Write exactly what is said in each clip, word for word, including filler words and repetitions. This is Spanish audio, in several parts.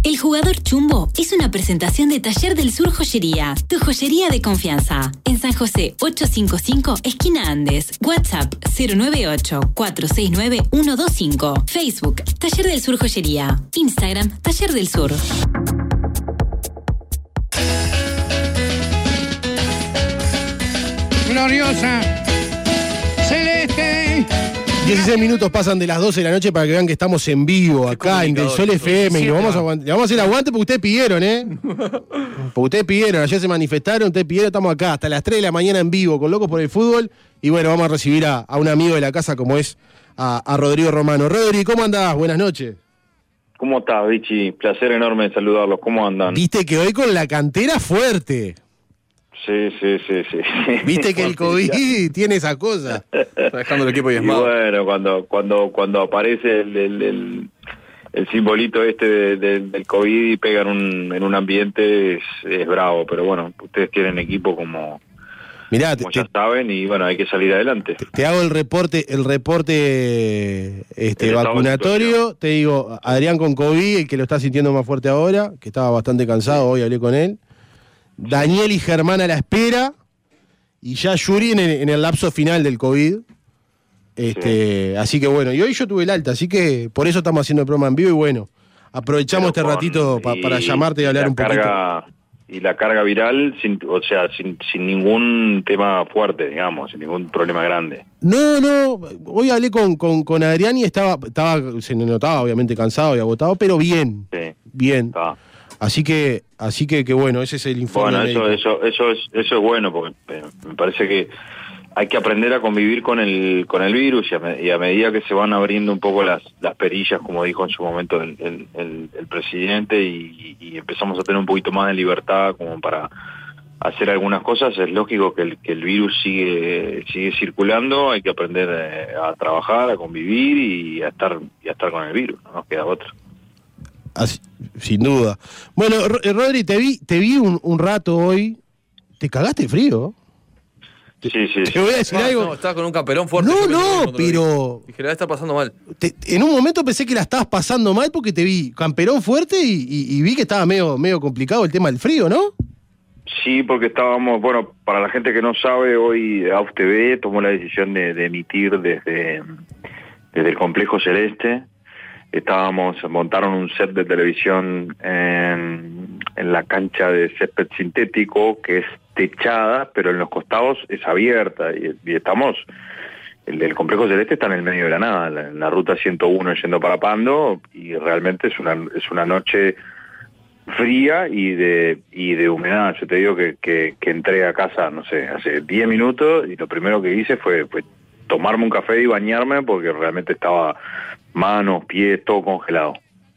El Jugador Chumbo es una presentación de Taller del Sur Joyería, tu joyería de confianza. En San José ochocientos cincuenta y cinco, esquina Andes. WhatsApp cero nueve ocho, cuatro seis nueve, uno dos cinco. Facebook, Taller del Sur Joyería. Instagram, Taller del Sur. Gloriosa Celeste. dieciséis minutos pasan de las doce de la noche para que vean que estamos en vivo acá en Del Sol F M y nos vamos a aguant- le vamos a hacer aguante porque ustedes pidieron, ¿eh? Porque ustedes pidieron, ayer se manifestaron, ustedes pidieron, estamos acá hasta las tres de la mañana en vivo con Locos por el Fútbol y bueno, vamos a recibir a, a un amigo de la casa como es a, a Rodrigo Romano. Rodri, ¿cómo andás? Buenas noches. ¿Cómo estás, Vichy? Placer enorme saludarlos. ¿Cómo andan? Viste que hoy con la cantera fuerte. Sí, sí, sí, sí. Viste que el COVID tiene esa cosa. Está dejando el equipo y diezmado. bueno, cuando cuando cuando aparece el, el, el, el simbolito este de, de, del COVID y pega en un, en un ambiente, es, es bravo. Pero bueno, ustedes tienen equipo como, Mirá, como te, ya saben y bueno, hay que salir adelante. te, te hago el reporte, el reporte este, El estado de vacunatorio. situación. Te digo, Adrián con COVID, el que lo está sintiendo más fuerte ahora, que estaba bastante cansado, hoy hablé con él. Daniel y Germán a la espera. Y ya Yuri en el, en el lapso final del COVID. Este, sí. Así que bueno, y hoy yo tuve el alta, así que por eso estamos haciendo el programa en vivo y bueno, aprovechamos Pero este con- ratito pa, y- para llamarte y hablar la un poquito. carga, y la carga viral, sin, o sea, sin, sin ningún tema fuerte, digamos, sin ningún problema grande. No, no, hoy hablé con, con, con Adrián y estaba, estaba, se notaba obviamente cansado y agotado, pero bien, Sí, bien. está. Así que, así que, que bueno, ese es el informe. Bueno, eso, médico. eso, eso es, eso es bueno, porque eh, me parece que hay que aprender a convivir con el, con el virus y a, me- y a medida que se van abriendo un poco las, las perillas, como dijo en su momento el, el, el, el presidente, y, y empezamos a tener un poquito más de libertad como para hacer algunas cosas, es lógico que el, que el virus sigue, sigue circulando, hay que aprender eh, a trabajar, a convivir y a estar, y a estar con el virus, no nos queda otra. Así- sin duda. Bueno, Ro- eh, Rodri, te vi, te vi un, un rato hoy. ¿Te cagaste de frío? Sí, sí, Te voy a decir No, algo. no, estaba con un camperón fuerte. No, Yo me no, enteré cuando lo vi. pero- Dije, la está pasando mal. Te- en un momento pensé que la estabas pasando mal porque te vi camperón fuerte y, y- y vi que estaba medio, medio complicado el tema del frío, ¿no? Sí, porque estábamos, bueno, para la gente que no sabe, hoy A U F T V tomó la decisión de, de emitir desde, desde el Complejo Celeste. Estábamos, montaron un set de televisión en, en la cancha de césped sintético, que es techada, pero en los costados es abierta, y, y estamos, el del Complejo Celeste está en el medio de la nada, la- en la ruta ciento uno yendo para Pando, y realmente es una, es una noche fría y de y de humedad. Yo te digo que, que, que entré a casa, no sé, hace diez minutos y lo primero que hice fue, fue tomarme un café y bañarme porque realmente estaba manos, pies, todo congelado.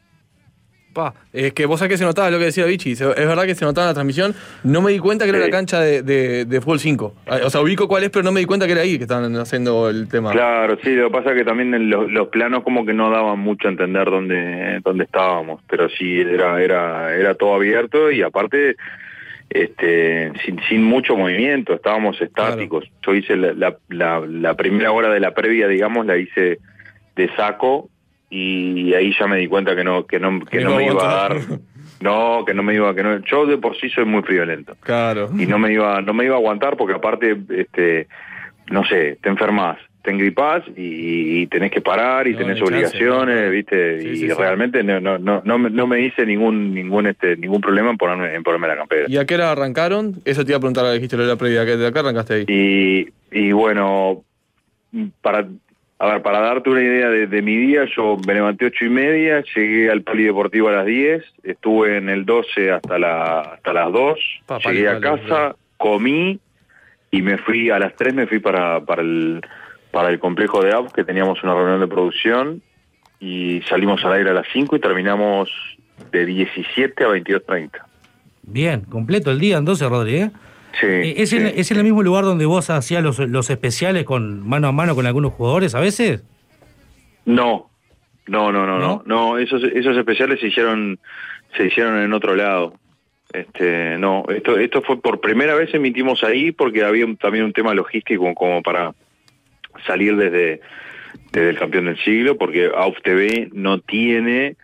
Pa, es que vos sabés que se notaba lo que decía Vichy. Se- Es verdad que se notaba en la transmisión. No me di cuenta que era Sí. la cancha de, de, de fútbol cinco. O sea, ubico cuál es, pero no me di cuenta que era ahí que estaban haciendo el tema. Claro, sí, lo que pasa es que también en los, los planos como que no daban mucho a entender dónde, dónde estábamos, pero sí, era, era, era todo abierto y aparte este sin, sin mucho movimiento, estábamos estáticos. Yo hice la, la, la, la primera hora de la previa, digamos, la hice de saco y ahí ya me di cuenta que no, que no, que Que no no me iba a dar, aguantaba. no, que no me iba, que no, yo de por sí soy muy friolento. Claro. Y no me iba no me iba a aguantar porque aparte este no sé, te enfermas, te engripás y, y tenés que parar y No, tenés ni chance, obligaciones, no, no. viste, Sí, y sí, sí. realmente no no no no me, no me hice ningún ningún este ningún problema en ponerme en ponerme la campera. ¿Y a qué hora arrancaron? Eso te iba a preguntar, dijiste lo de la previa. ¿De acá arrancaste ahí? Y y bueno, para a ver, para darte una idea de, de mi día, yo me levanté ocho y media, llegué al polideportivo a las diez, estuve en el doce hasta la hasta las dos, Pa, llegué pali, a pali, casa, claro. comí y me fui a las tres, me fui para para el para el complejo de A U F, que teníamos una reunión de producción, y salimos al aire a las cinco y terminamos de diecisiete a veintidós treinta. Bien, completo el día entonces, Rodri, ¿eh? Sí, Eh, ¿Es, sí. en, ¿Es en el mismo lugar donde vos hacías los, los especiales con mano a mano con algunos jugadores a veces? No, no, no, no, no, ¿No? no, esos, esos especiales se hicieron, se hicieron en otro lado. Este, no, esto, esto fue por primera vez emitimos ahí porque había un- también un tema logístico como para salir desde, desde el campeón del siglo, porque A U F T V no tiene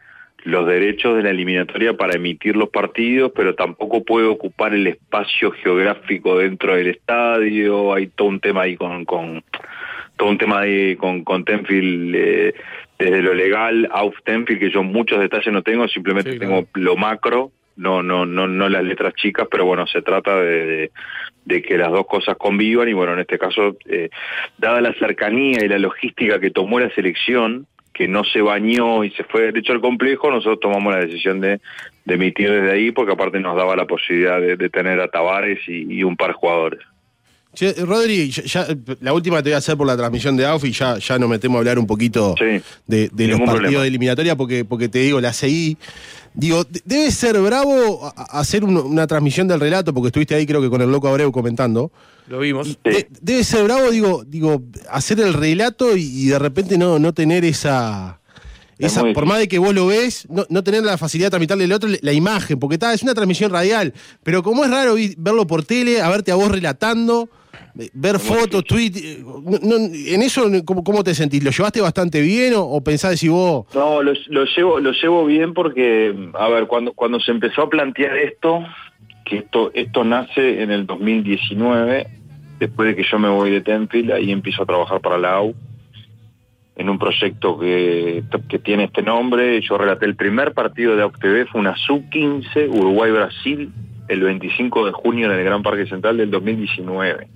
los derechos de la eliminatoria para emitir los partidos, pero tampoco puede ocupar el espacio geográfico dentro del estadio. Hay todo un tema ahí con, con todo un tema ahí con, con Tenfield, eh, desde lo legal, Auf Tenfield, que yo muchos detalles no tengo, simplemente sí, tengo claro. lo macro, no, no, no, no las letras chicas, pero bueno, se trata de, de, de que las dos cosas convivan, y bueno, en este caso, eh, dada la cercanía y la logística que tomó la selección, que no se bañó y se fue derecho al complejo, nosotros tomamos la decisión de, de emitir desde ahí, porque aparte nos daba la posibilidad de, de tener a Tavares y, y un par de jugadores. Che, Rodri, ya, ya, la última te voy a hacer por la transmisión de A U F y ya, ya nos metemos a hablar un poquito sí, de, de los partidos problema. de eliminatoria, porque, porque te digo, la seguí. Digo, debe ser bravo hacer un, una transmisión del relato, porque estuviste ahí creo que con el Loco Abreu comentando. Lo vimos. Sí. De, debe ser bravo, digo, digo, hacer el relato y, y de repente no, no tener esa... esa por más de que vos lo ves, no, no tener la facilidad de tramitarle al otro la imagen, porque está, es una transmisión radial, pero como es raro verlo por tele, a verte a vos relatando, ver fotos, tweets, no, no, en eso, ¿cómo, ¿cómo te sentís? ¿Lo llevaste bastante bien o, o pensás si vos...? No, lo, lo llevo lo llevo bien porque, a ver, cuando, cuando se empezó a plantear esto, que esto, esto nace en el dos mil diecinueve, después de que yo me voy de Tenfield, ahí empiezo a trabajar para la A U, en un proyecto que, que tiene este nombre. Yo relaté el primer partido de A U T V, fue una sub quince, Uruguay-Brasil, el veinticinco de junio en el Gran Parque Central del dos mil diecinueve.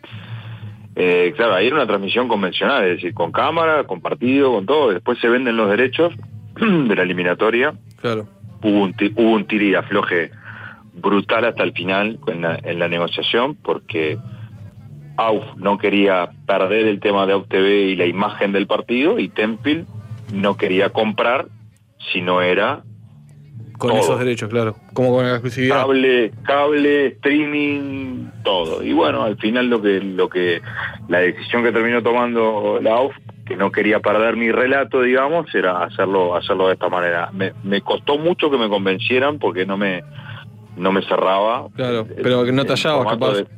Eh, claro, ahí era una transmisión convencional, es decir, con cámara, con partido, con todo. Después se venden los derechos de la eliminatoria. Claro. Hubo un, hubo un tira y afloje brutal hasta el final en la, en la negociación, porque A U F no quería perder el tema de A U T V y la imagen del partido, y Tenfield no quería comprar si no era con todo. Esos derechos, claro, como con la exclusividad. Cable, cable, streaming, todo. Y bueno, al final lo que, lo que, la decisión que terminó tomando la A U F, que no quería perder mi relato, digamos, era hacerlo, hacerlo de esta manera. Me, me costó mucho que me convencieran, porque no me, no me cerraba. Claro, pero que no te hallabas, capaz. De,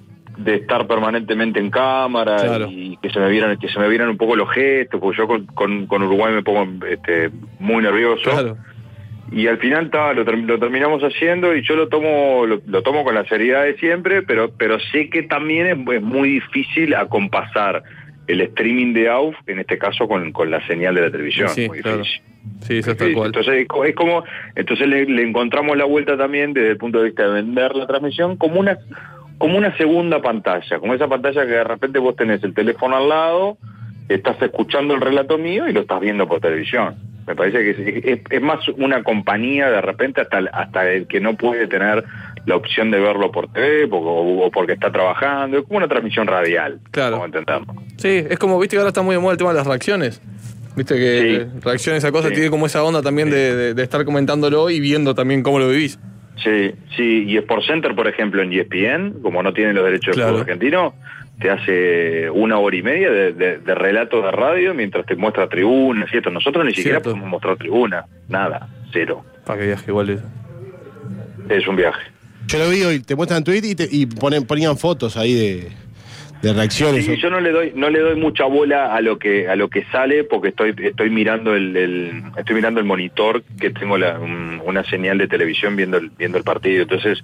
de estar permanentemente en cámara, claro. y que se me vieran, que se me vieran un poco los gestos, porque yo con, con, con Uruguay me pongo este, muy nervioso. Claro. Y al final ta, lo, lo terminamos haciendo, y yo lo tomo lo, lo tomo con la seriedad de siempre, pero pero sé que también es, es muy difícil acompasar el streaming de A U F, en este caso con, con la señal de la televisión. Sí, muy claro. difícil. Sí, eso está cual. Entonces es como, entonces le, le encontramos la vuelta también desde el punto de vista de vender la transmisión como una como una segunda pantalla, como esa pantalla que de repente vos tenés el teléfono al lado, estás escuchando el relato mío y lo estás viendo por televisión. Me parece que es, es, es más una compañía de repente hasta, hasta el que no puede tener la opción de verlo por T V porque, o, o porque está trabajando. Es como una transmisión radial, claro. como entendemos. Sí, es como, viste que ahora está muy de moda el tema de las reacciones. Viste que sí. reacciones a cosas sí. tiene como esa onda también sí. de, de, de estar comentándolo y viendo también cómo lo vivís. Sí, sí, y SportsCenter, por ejemplo, en E S P N, como no tienen los derechos claro. del fútbol argentino, te hace una hora y media de, de, de relato de radio mientras te muestra tribunas y esto. Nosotros ni siquiera Cierto. podemos mostrar tribuna, nada, cero. Para que viaje igual es. Es un viaje. Yo lo vi hoy, te muestran tweet y, te, y ponen, ponían fotos ahí de, de reacciones. Sí, yo no le doy no le doy mucha bola a lo que a lo que sale, porque estoy estoy mirando el, el estoy mirando el monitor, que tengo la, un, una señal de televisión viendo el, viendo el partido. Entonces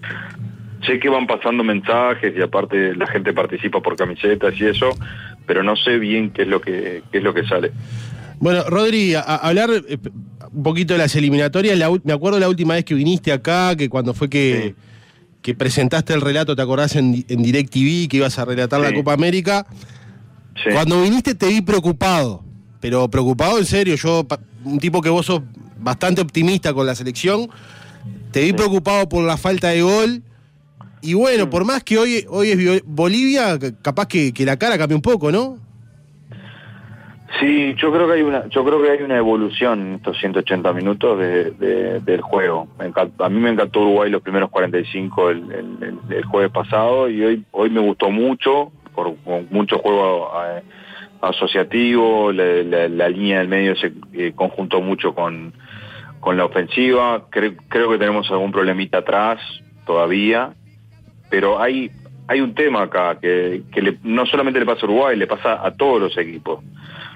sé que van pasando mensajes y aparte la gente participa por camisetas y eso, pero no sé bien qué es lo que qué es lo que sale. Bueno, Rodri, a, a hablar eh, un poquito de las eliminatorias. La, me acuerdo la última vez que viniste acá, que cuando fue que, sí. que presentaste el relato, ¿te acordás? En, en DirecTV, que ibas a relatar sí. la Copa América. Sí. Cuando viniste te vi preocupado, pero preocupado en serio. Yo, un tipo que vos sos bastante optimista con la selección, te vi sí. preocupado por la falta de gol. Y bueno, por más que hoy, hoy es Bolivia, capaz que, que la cara cambia un poco, ¿no? Sí, yo creo que hay una, yo creo que hay una evolución en estos ciento ochenta minutos de, de, del juego. Me encantó, a mí me encantó Uruguay los primeros cuarenta y cinco el, el, el, el jueves pasado, y hoy, hoy me gustó mucho, por, con mucho juego eh, asociativo, la, la, la línea del medio se eh, conjuntó mucho con, con la ofensiva. Creo, creo que tenemos algún problemita atrás todavía. Pero hay hay un tema acá que, que le, no solamente le pasa a Uruguay, le pasa a todos los equipos.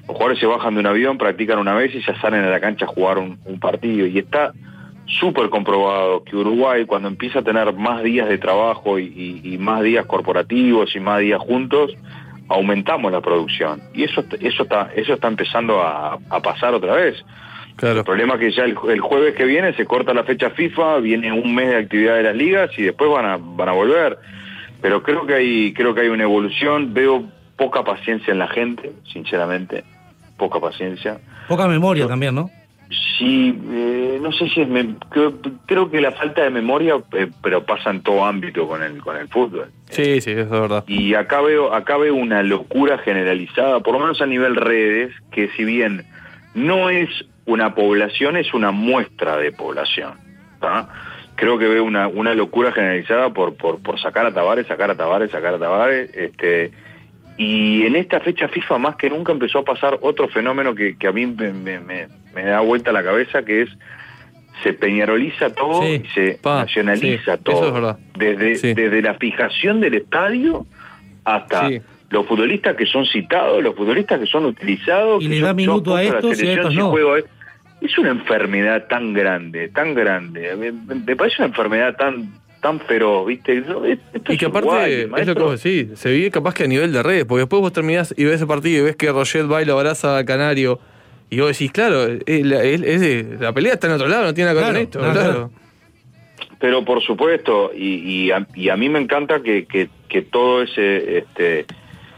Los jugadores se bajan de un avión, practican una vez y ya salen a la cancha a jugar un, un partido. Y está súper comprobado que Uruguay, cuando empieza a tener más días de trabajo y, y, y más días corporativos y más días juntos, aumentamos la producción. Y eso, eso, está, eso está empezando a, a pasar otra vez. Claro. El problema es que ya el, el jueves que viene se corta la fecha FIFA, viene un mes de actividad de las ligas y después van a, van a volver. Pero creo que hay, creo que hay una evolución. Veo poca paciencia en la gente, sinceramente. Poca paciencia. Poca memoria Yo, también, ¿no? Sí, eh, no sé si es... Me, creo, creo que la falta de memoria, eh, pero pasa en todo ámbito con el, con el fútbol. Sí, sí, eso es verdad. Y acá veo, acá veo una locura generalizada, por lo menos a nivel redes, que si bien no es una población, es una muestra de población, ¿tá? Creo que veo una, una locura generalizada por, por, por sacar a Tavares, sacar a Tavares, sacar a Tavares, este... Y en esta fecha FIFA más que nunca empezó a pasar otro fenómeno que, que a mí me, me, me da vuelta la cabeza, que es se peñaroliza todo sí, y se pa, nacionaliza sí, todo. Eso es verdad. Desde, sí. desde la fijación del estadio hasta sí. los futbolistas que son citados, los futbolistas que son utilizados. Y le da minuto a estos y a estos no. Juego. Es una enfermedad tan grande, tan grande. Me, me parece una enfermedad tan... tan feroz, ¿viste? Esto y que aparte, igual, es lo que vos decís, se vive capaz que a nivel de redes, porque después vos terminás y ves ese partido y ves que Roget va y lo abraza a Canario, y vos decís, claro, es, la, es, es, la pelea está en otro lado, no tiene nada que ver claro, con esto, claro. claro. Pero por supuesto, y, y, a, y a mí me encanta que, que, que todo ese, este,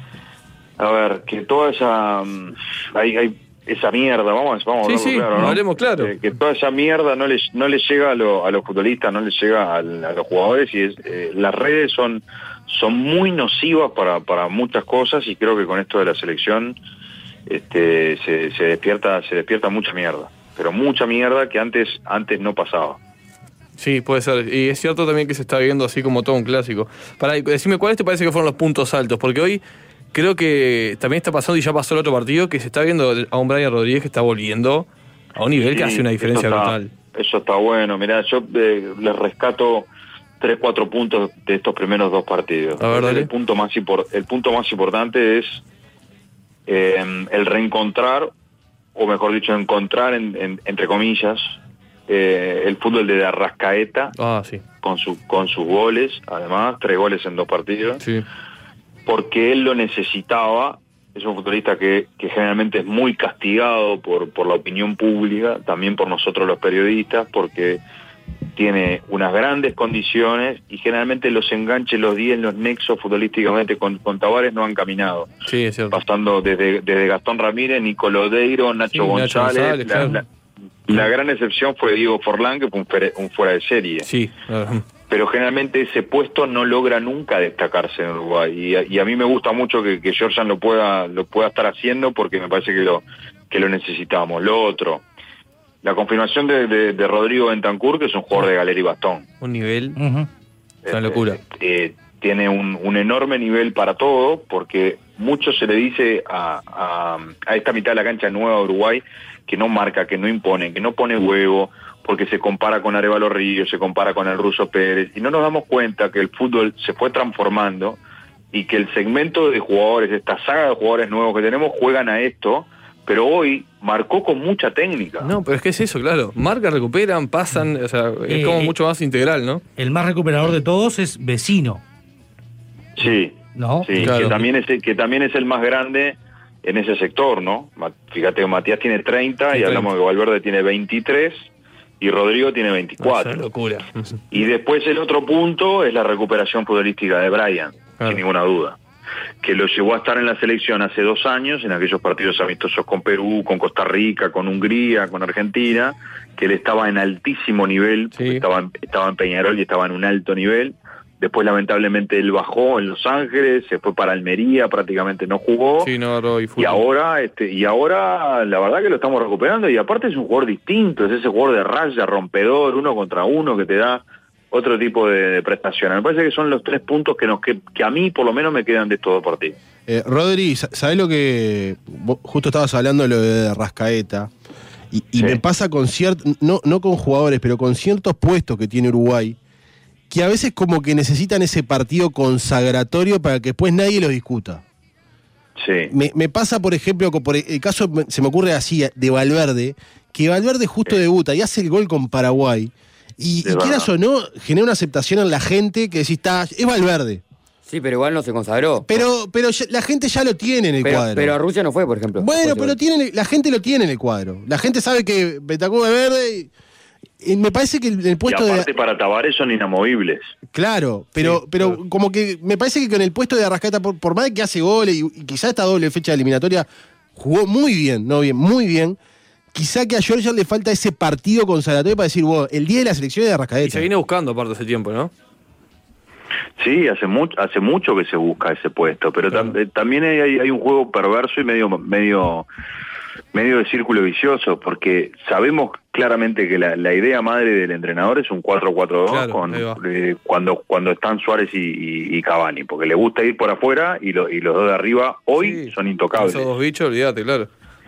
a ver, que toda esa, hay, hay esa mierda, vamos, vamos sí, a sí, claro, ¿no? hablemos claro. Que, que toda esa mierda no les no les llega a, lo, a los futbolistas, no les llega a, a los jugadores, y es, eh, las redes son son muy nocivas para, para muchas cosas, y creo que con esto de la selección este se, se despierta se despierta mucha mierda, pero mucha mierda que antes antes no pasaba. Sí, puede ser. Y es cierto también que se está viendo así como todo un clásico. Para decime, ¿cuáles te parece que fueron los puntos altos? Porque hoy creo que también está pasando, y ya pasó el otro partido, que se está viendo a un Brian Rodríguez que está volviendo a un nivel sí, que hace una diferencia eso está, brutal. Eso está bueno. Mirá, yo eh, les rescato tres, cuatro puntos de estos primeros dos partidos. A ver, dale. El punto más, impor- el punto más importante es eh, el reencontrar, o mejor dicho, encontrar, en, en, entre comillas, eh, el fútbol de Arrascaeta, ah, sí. con, su, con sus goles, además, tres goles en dos partidos. Sí. Porque él lo necesitaba. Es un futbolista que, que generalmente es muy castigado por, por la opinión pública, también por nosotros los periodistas, porque tiene unas grandes condiciones y generalmente los enganches, los diez, los nexos futbolísticamente con, con Tavares no han caminado. Sí, es cierto. Pasando desde, desde Gastón Ramírez, Nicolodeiro, Nacho sí, González. Nacho González la, claro. la, la gran excepción fue Diego Forlán, que fue un, fere, un fuera de serie. Sí, claro. Pero generalmente ese puesto no logra nunca destacarse en Uruguay, y a, y a mí me gusta mucho que, que Georgian lo pueda lo pueda estar haciendo, porque me parece que lo que lo necesitamos. Lo otro, la confirmación de, de, de Rodrigo Bentancur, que es un jugador de galera y bastón. Un nivel, uh-huh. es una locura. Eh, eh, tiene un, un enorme nivel para todo, porque mucho se le dice a, a, a esta mitad de la cancha nueva de Uruguay que no marca, que no impone, que no pone huevo, porque se compara con Arévalo Ríos, se compara con el Ruso Pérez, y no nos damos cuenta que el fútbol se fue transformando y que el segmento de jugadores, esta saga de jugadores nuevos que tenemos, juegan a esto, pero hoy marcó con mucha técnica. No, pero es que es eso, claro. Marcan, recuperan, pasan, o sea, es como eh, mucho más integral, ¿no? El más recuperador de todos es Vecino. Sí, ¿no? Sí, claro. que también es el, que también es el más grande en ese sector, ¿no? Fíjate que Matías tiene treinta sí, y hablamos de que Valverde tiene veintitrés y Rodrigo tiene veinticuatro. Es una locura. Y después el otro punto es la recuperación futbolística de Brian, claro. sin ninguna duda. Que lo llevó a estar en la selección hace dos años, en aquellos partidos amistosos con Perú, con Costa Rica, con Hungría, con Argentina, que él estaba en altísimo nivel, sí. estaba, en, estaba en Peñarol y estaba en un alto nivel. Después, lamentablemente, él bajó en Los Ángeles, se fue para Almería, prácticamente no jugó. Sí, no, y, y ahora, este, y ahora, la verdad que lo estamos recuperando, y aparte es un jugador distinto, es ese jugador de raya, rompedor, uno contra uno, que te da otro tipo de, de prestaciones. Me parece que son los tres puntos que nos que, que a mí, por lo menos, me quedan de estos dos partidos. Eh, Rodri, ¿sabés lo que...? Vos justo estabas hablando de lo de Arrascaeta, y, y sí. me pasa con ciertos, no, no con jugadores, pero con ciertos puestos que tiene Uruguay, que a veces como que necesitan ese partido consagratorio para que después nadie lo discuta. Sí. Me, me pasa, por ejemplo, por el caso, se me ocurre así, de Valverde, que Valverde justo sí. debuta y hace el gol con Paraguay. Y, y quieras o no, genera una aceptación en la gente que decís, está, es Valverde. Sí, pero igual no se consagró. Pero, pero ya, la gente ya lo tiene en el pero, cuadro. Pero a Rusia no fue, por ejemplo. Bueno, pero tiene, la gente lo tiene en el cuadro. La gente sabe que Bentancur es verde y, y me parece que el, el puesto y aparte de... para Tavares son inamovibles. Claro, pero, sí, pero claro. como que me parece que con el puesto de Arrascaeta, por, por más de que hace goles y, y quizá esta doble fecha eliminatoria jugó muy bien, no bien, muy bien. Quizá que a Georgia le falta ese partido consagratorio para decir, wow, el día de la selección es de Arrascaeta. Y se viene buscando aparte ese tiempo, ¿no? Sí, hace mucho, hace mucho que se busca ese puesto, pero claro. tam también hay, hay un juego perverso y medio, medio, medio de círculo vicioso, porque sabemos claramente que la, la idea madre del entrenador es un cuatro cuatro dos claro, con eh, cuando cuando están Suárez y, y, y Cavani, porque le gusta ir por afuera y, lo, y los dos de arriba hoy sí, son intocables. Esos dos bichos, olvídate, claro.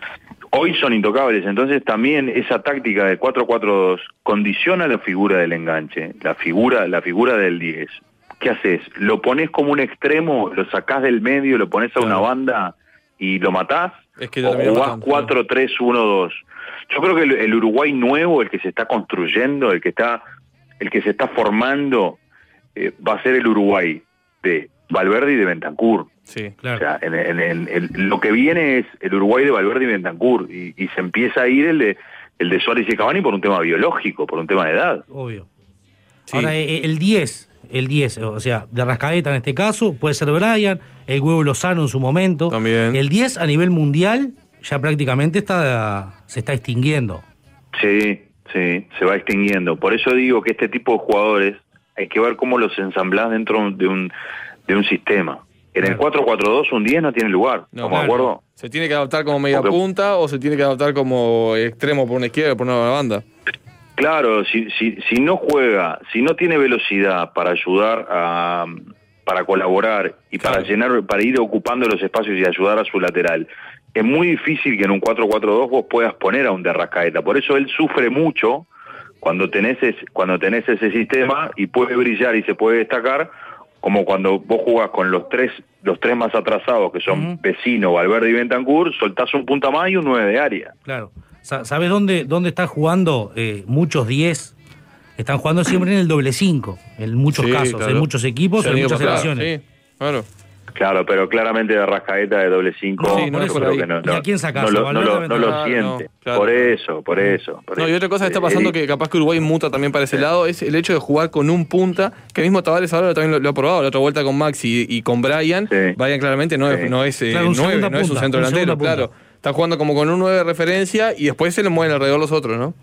Hoy son intocables, entonces también esa táctica de cuatro cuatro dos condiciona la figura del enganche, la figura, la figura del diez. ¿Qué haces? ¿Lo pones como un extremo, lo sacás del medio, lo pones a una claro. banda y lo matás? Es que ¿O jugás cuatro tres uno dos? Yo creo que el, el Uruguay nuevo, el que se está construyendo, el que está el que se está formando, eh, va a ser el Uruguay de Valverde y de Bentancur. Sí, claro. O sea, en, en, en, en, lo que viene es el Uruguay de Valverde y Bentancur y, y se empieza a ir el de, el de Suárez y Cavani por un tema biológico, por un tema de edad. Obvio. Sí. Ahora, el diez... El diez, o sea, de Arrascaeta en este caso, puede ser Brian, el Huevo Lozano en su momento. También. El diez a nivel mundial ya prácticamente está se está extinguiendo. Sí, sí, se va extinguiendo. Por eso digo que este tipo de jugadores hay que ver cómo los ensamblás dentro de un, de un sistema. En el cuatro cuatro dos un diez no tiene lugar, no, ¿estamos claro. de acuerdo? Se tiene que adaptar como media Porque... punta o se tiene que adaptar como extremo por una izquierda o por una banda. Claro, si, si, si no juega, si no tiene velocidad para ayudar a, para colaborar y claro. para llenar, para ir ocupando los espacios y ayudar a su lateral, es muy difícil que en un cuatro cuatro dos vos puedas poner a un de Arrascaeta. Por eso él sufre mucho cuando tenés, es, cuando tenés ese sistema y puede brillar y se puede destacar, como cuando vos jugás con los tres, los tres más atrasados, que son uh-huh. Vecino, Valverde y Bentancur, soltás un punta más y un nueve de área. Claro. ¿Sabes dónde, dónde están jugando eh, muchos diez? Están jugando siempre en el doble cinco, en muchos sí, casos, claro. en muchos equipos, en muchas selecciones. Sí, claro. Claro, pero claramente de Arrascaeta de doble cinco, no, sí, no, no creo que no, no, ¿y a quién sacás? no, lo, no, lo, no lo ah, siente. No, claro. Por eso, por eso. Por no, eso. y otra cosa que está pasando eh, que capaz que Uruguay muta también para ese sí. lado es el hecho de jugar con un punta, que el mismo Tavares ahora también lo, lo ha probado, la otra vuelta con Maxi y, y con Brian. Sí. Brian claramente no sí. es, no es eh, claro, nueve, no punta, es un centro un delantero, claro. Está jugando como con un nueve de referencia y después se le mueven alrededor los otros, ¿no?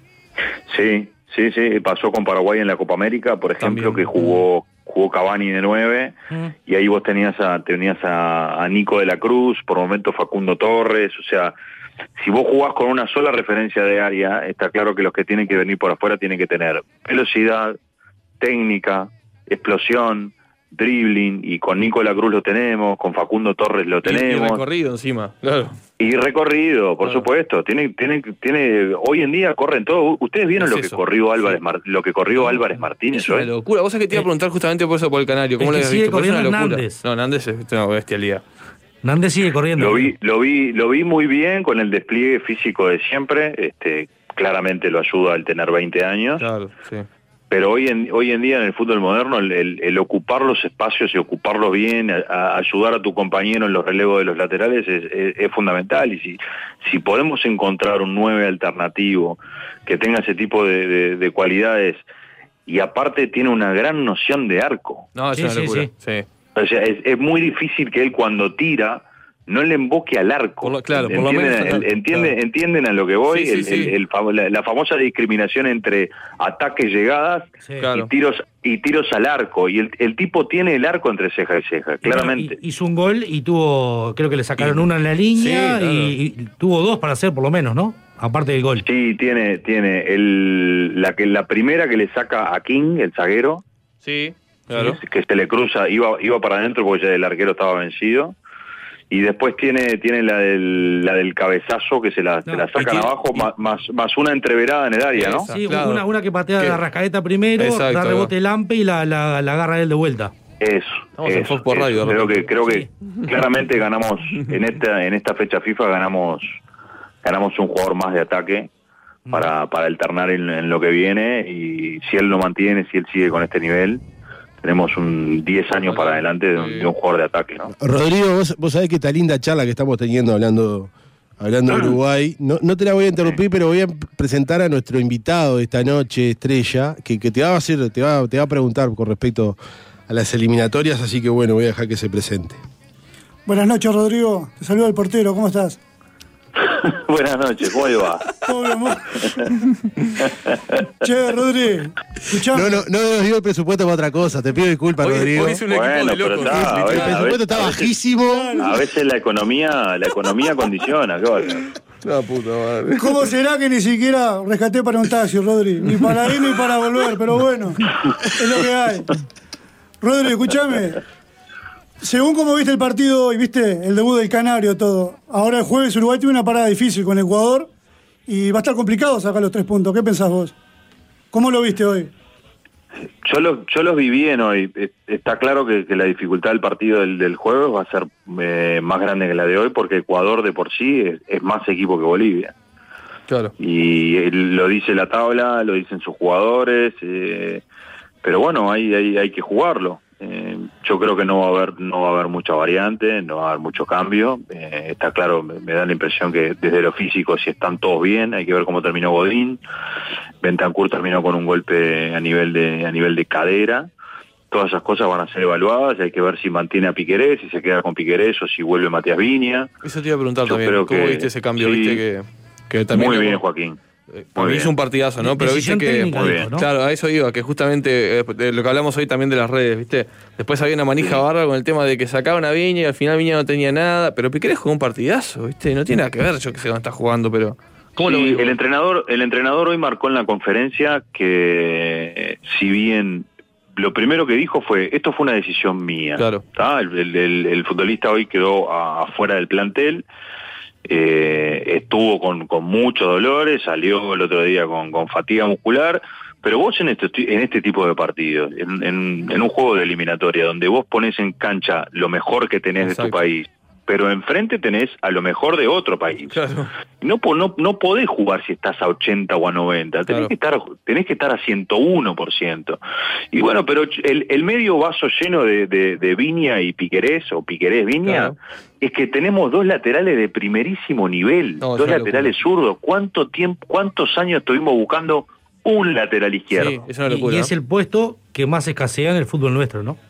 Sí, sí, sí. Pasó con Paraguay en la Copa América, por ejemplo, también. que jugó jugó Cavani de nueve mm. y ahí vos tenías a tenías a, a Nico de la Cruz, por momentos Facundo Torres. O sea, si vos jugás con una sola referencia de área, está claro que los que tienen que venir por afuera tienen que tener velocidad, técnica, explosión, dribbling, y con Nico de la Cruz lo tenemos, con Facundo Torres lo tenemos. Y, y recorrido encima, claro. Y recorrido, por claro. supuesto. Tiene, tiene, tiene, hoy en día corren todo. Ustedes vieron lo que eso? corrió Álvarez, sí. Mar, lo que corrió Álvarez Martínez. Es una hoy. locura. Vos sabés que te iba a preguntar justamente por eso por el Canario. ¿Cómo es le que has sigue visto? Porque es una locura. Nández. No, Nández es una bestialidad. Nández sigue corriendo. Lo vi, lo vi, lo vi muy bien con el despliegue físico de siempre. Este, claramente lo ayuda al tener veinte años. Claro, sí. Pero hoy en hoy en día en el fútbol moderno el, el, el ocupar los espacios y ocuparlos bien, a, a ayudar a tu compañero en los relevos de los laterales es, es, es fundamental. Y si si podemos encontrar un nueve alternativo que tenga ese tipo de, de, de cualidades y aparte tiene una gran noción de arco. No, es sí, una sí, locura. Sí. Sí. O sea, es, es muy difícil que él cuando tira no le emboque al arco. Por lo, claro, por lo ¿Entienden, menos. el, entiende, claro. ¿Entienden a lo que voy? Sí, sí, el, sí. el, el, la, la famosa discriminación entre ataques, llegadas sí. y claro. tiros y tiros al arco. Y el, el tipo tiene el arco entre ceja y ceja, claramente. Y, hizo un gol y tuvo, creo que le sacaron y, una en la línea sí, claro. y, y tuvo dos para hacer por lo menos, ¿no? Aparte del gol. Sí, tiene, tiene el, la que la primera que le saca a King, el zaguero. Sí, claro. Que, que se le cruza, iba, iba para adentro porque ya el arquero estaba vencido. Y después tiene tiene la del la del cabezazo que se la, no, se la sacan tiene, abajo, y, más, más más una entreverada en el área, ¿no? Sí, claro. una, una que patea de Arrascaeta primero, Exacto, da rebote Lampe y la, la, la agarra él de vuelta. Eso, Estamos en eso, Fox por eso. Radio. Creo que, creo que claramente ganamos, en esta, en esta fecha FIFA ganamos, ganamos un jugador más de ataque para, para alternar en, en lo que viene, y si él lo mantiene, si él sigue con este nivel, tenemos un diez años para adelante de un, de un jugador de ataque, ¿no? Rodrigo, vos, vos sabés que esta linda charla que estamos teniendo hablando, hablando de Uruguay, no, no te la voy a interrumpir, pero voy a presentar a nuestro invitado de esta noche, Estrella, que, que te va a hacer, te va, te va a preguntar con respecto a las eliminatorias, así que bueno, voy a dejar que se presente. Buenas noches, Rodrigo. Te saluda el portero, ¿cómo estás? Buenas noches, ¿cómo le va? Todo bien, vos. Che, Rodrigo, escuchame. No, no, no nos dio el presupuesto para otra cosa, te pido disculpas, Hoy, Rodrigo. hoy es un Bueno, equipo de pero locos. está, ¿sí? a ver, El a presupuesto veces- está a veces- bajísimo. A veces la economía, la economía condiciona, ¿qué va a hacer? La puta madre. ¿Cómo será que ni siquiera rescaté para un taxi, Rodri? Ni para ir ni para volver, pero bueno, es lo que hay. Rodri, escúchame. Según como viste el partido hoy, viste el debut del Canario, todo. Ahora el jueves Uruguay tiene una parada difícil con Ecuador y va a estar complicado sacar los tres puntos. ¿Qué pensás vos? ¿Cómo lo viste hoy? Yo, lo, yo los vi bien hoy. Eh, Está claro que, que la dificultad del partido del, del jueves va a ser eh, más grande que la de hoy, porque Ecuador de por sí es, es más equipo que Bolivia. Claro. Y eh, lo dice la tabla, lo dicen sus jugadores, eh, pero bueno, hay, hay, hay que jugarlo. Eh, yo creo que no va a haber no va a haber mucha variante, no va a haber mucho cambio. Eh, está claro, me, me da la impresión que desde lo físico, si están todos bien, hay que ver cómo terminó Godín. Bentancur terminó con un golpe a nivel de a nivel de cadera. Todas esas cosas van a ser evaluadas, hay que ver si mantiene a Piquerés, si se queda con Piquerés o si vuelve Matías Viña. Eso te iba a preguntar Yo también. creo ¿Cómo que- viste ese cambio? sí. Viste que, que también Muy lo- bien, Joaquín. Eh, Muy Para mí bien. hizo un partidazo, ¿no? Pero viste Decisión que. técnica, Muy dijo, bien. ¿no? Claro, a eso iba, que justamente eh, de lo que hablamos hoy también de las redes, ¿viste? Después había una manija barra con el tema de que sacaban a Viña y al final Viña no tenía nada, pero Piquerés jugó un partidazo, ¿viste? No tiene nada que ver, yo que sé dónde está jugando, pero. ¿Cómo Sí, lo vio? el entrenador, el entrenador hoy marcó en la conferencia que eh, si bien lo primero que dijo fue, esto fue una decisión mía. Claro. ¿tá? El, el- el- el futbolista hoy quedó a- afuera del plantel, eh, estuvo con, con muchos dolores, salió el otro día con, con fatiga muscular, pero vos en este, en este tipo de partidos, en, en- en un juego de eliminatoria, donde vos pones en cancha lo mejor que tenés de Exacto. tu país, pero enfrente tenés a lo mejor de otro país. Claro. No, po- no, no podés jugar si estás a ochenta o a noventa, tenés, Claro. que, estar, tenés que estar a ciento uno por ciento. Y bueno, pero el, el medio vaso lleno de, de, de Viña y Piquerés, o Piquerés Viña, Claro. es que tenemos dos laterales de primerísimo nivel, No, es dos una laterales zurdos. ¿Cuánto tiempo, cuántos años estuvimos buscando un lateral izquierdo? Sí, es una Y, locura. y es el puesto que más escasea en el fútbol nuestro, ¿no?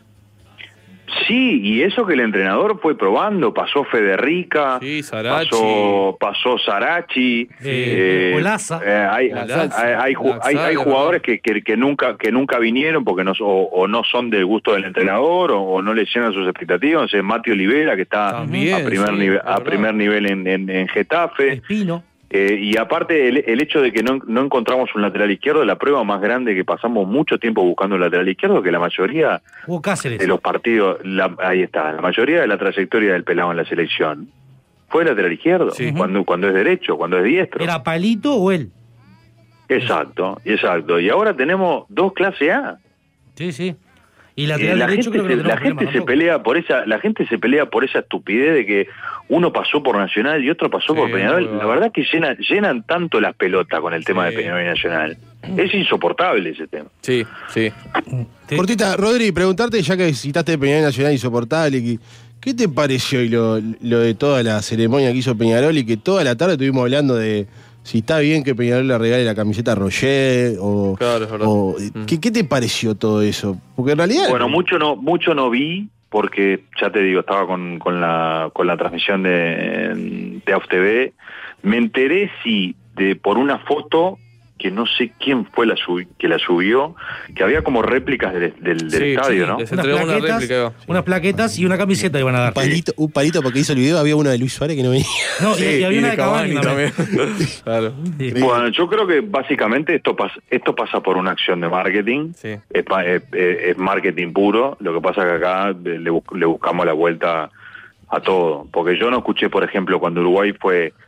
Sí, y eso que el entrenador fue probando, pasó Federica, Sí, Sarachi. pasó, pasó Sarachi, Eh, Olaza. eh, hay, Olaza. hay, hay, ju- hay- hay Olaza, jugadores que, que, que nunca que nunca vinieron porque no o, o no son del gusto del entrenador o, o no le llenan sus expectativas. Entonces, Mati Olivera, que está También, a primer sí, nivel es a verdad. primer nivel en, en, en Getafe. Espino. Eh, y aparte el, el hecho de que no, no encontramos un lateral izquierdo, la prueba más grande que pasamos mucho tiempo buscando un lateral izquierdo, que la mayoría Hugo Cáceres. de los partidos, la- ahí está, la mayoría de la trayectoria del pelado en la selección fue lateral izquierdo, Sí. cuando, cuando es derecho, cuando es diestro. ¿Era Palito o él? Exacto, exacto. Y ahora tenemos dos clase A. Sí, sí. Y Eh, lateral la derecho gente, creo que se, no la tenemos gente se problema pelea por esa, la gente se pelea por esa estupidez de que uno pasó por Nacional y otro pasó Sí, por Peñarol. muy La va. verdad que llenan, llenan tanto las pelotas con el tema Sí. de Peñarol y Nacional. Es insoportable ese tema. Sí, sí. tampoco. Sí. Cortita, Rodri, preguntarte, ya que citaste Peñarol Nacional insoportable, que- ¿qué te pareció hoy lo, lo de toda la ceremonia que hizo Peñarol y que toda la tarde estuvimos hablando de si está bien que Peñarol le regale la camiseta a Roger o... Claro, es verdad. o- Mm. ¿qué, qué te pareció todo eso? Porque en realidad... Bueno, mucho no, mucho no vi, porque ya te digo, estaba con, con la con la transmisión de, de A U F T V. Me enteré sí de por una foto que no sé quién fue la subi- que la subió, que había como réplicas del, del, del Sí, estadio, sí, ¿no? les Unas entregó una plaquetas, réplica. ahí va. unas plaquetas y una camiseta iban a dar. Un palito, un palito porque hizo el video, había uno de Luis Suárez que no venía. No, y- Sí, y, había y una de de Cavani, Cavani también. también. Claro. Sí. Bueno, yo creo que básicamente esto pasa, esto pasa por una acción de marketing. Sí. Es, pa- es- es- es marketing puro. Lo que pasa que acá eh, le, bus- le buscamos la vuelta a todo. Porque yo no escuché, por ejemplo, cuando Uruguay fue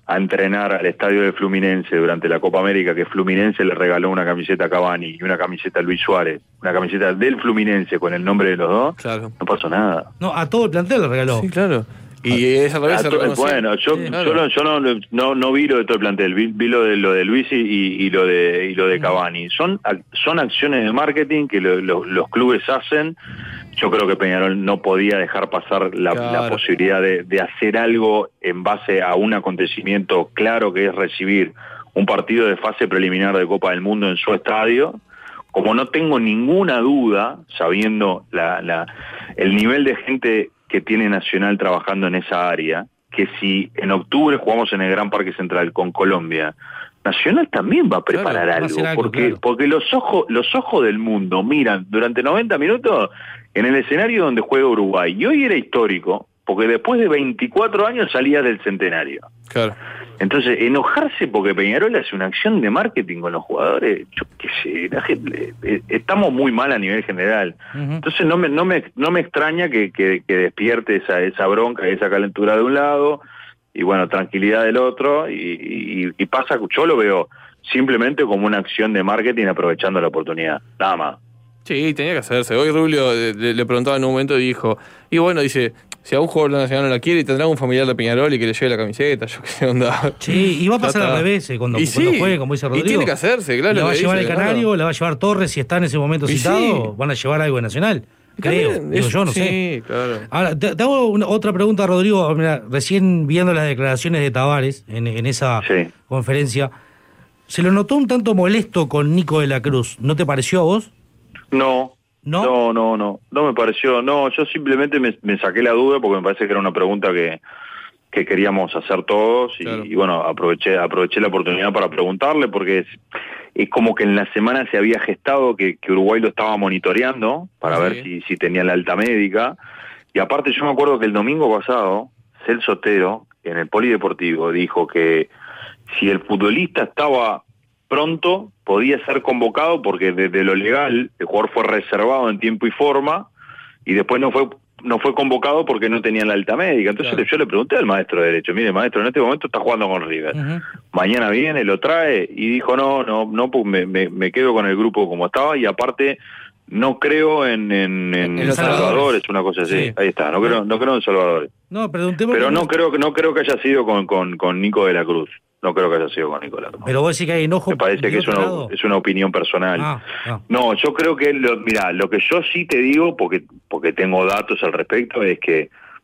a entrenar al estadio de Fluminense durante la Copa América, que Fluminense le regaló una camiseta a Cavani y una camiseta a Luis Suárez, una camiseta del Fluminense con el nombre de los dos, claro. no pasó nada. No, a todo el plantel le regaló. Sí, claro. Y es al revés. Bueno, yo, sí, claro. yo, no, yo no, no, no vi lo de todo el plantel, vi, vi lo de lo de Luis y, y lo de y lo de Cavani. Son, son acciones de marketing que lo, lo, los clubes hacen. Yo creo que Peñarol no podía dejar pasar la, claro. la posibilidad de, de hacer algo en base a un acontecimiento claro, que es recibir un partido de fase preliminar de Copa del Mundo en su estadio. Como no tengo ninguna duda, sabiendo la, la, el nivel de gente que tiene Nacional trabajando en esa área, que si en octubre jugamos en el Gran Parque Central con Colombia, Nacional también va a preparar claro, algo, algo, porque claro. porque los ojos los ojos del mundo miran durante noventa minutos en el escenario donde juega Uruguay, y hoy era histórico, porque después de veinticuatro años salía del centenario. Claro. Entonces, enojarse porque Peñarol hace una acción de marketing con los jugadores, yo qué sé, la gente, eh, estamos muy mal a nivel general. Uh-huh. Entonces no me no me no me extraña que, que, que despierte esa esa bronca, esa calentura de un lado, y bueno, tranquilidad del otro, y, y, y pasa, yo lo veo simplemente como una acción de marketing aprovechando la oportunidad, nada más. Sí, tenía que hacerse. Hoy Rubio le, le preguntaba en un momento y dijo, y bueno, dice, si a un jugador nacional no la quiere, tendrá un familiar de Peñarol y que le lleve la camiseta, yo qué sé, onda. Sí, y va a pasar al revés, eh, cuando, sí, cuando juegue, como dice Rodrigo. Y tiene que hacerse, claro. La va a llevar dice, el Canario, claro. la va a llevar Torres si está en ese momento y citado, sí. van a llevar algo de Nacional. Creo, También, digo es, yo, no sí, sé. Sí, claro. Ahora, te, te hago una, otra pregunta, Rodrigo. Mira, recién viendo las declaraciones de Tavares en, en esa sí. conferencia, ¿se lo notó un tanto molesto con Nico de la Cruz? ¿No te pareció a vos? No. ¿No? No, no, no, no me pareció, no, yo simplemente me, me saqué la duda porque me parece que era una pregunta que, que queríamos hacer todos y, claro. y bueno, aproveché aproveché la oportunidad para preguntarle porque es, es como que en la semana se había gestado que, que Uruguay lo estaba monitoreando para sí. ver si, si tenía la alta médica, y aparte yo me acuerdo que el domingo pasado, Celso Otero, en el Polideportivo, dijo que si el futbolista estaba pronto, podía ser convocado porque desde lo legal el jugador fue reservado en tiempo y forma y después no fue no fue convocado porque no tenía la alta médica. Entonces claro. yo le pregunté al maestro de Derecho, mire maestro, en este momento está jugando con River, uh-huh. mañana viene, lo trae, y dijo no, no, no, pues me, me, me quedo con el grupo como estaba, y aparte no creo en, en, en, en Salvadores, una cosa así, sí. ahí está, no creo, no creo en Salvadores. No, pero no creo, no creo que haya sido con, con, con Nico de la Cruz. No creo que haya sido con Nicolás. Pero vos decís que hay enojo. Me parece que es una, es una opinión personal. Ah, ah. No, yo creo que, lo, mira, lo que yo sí te digo, porque porque tengo datos al respecto, es que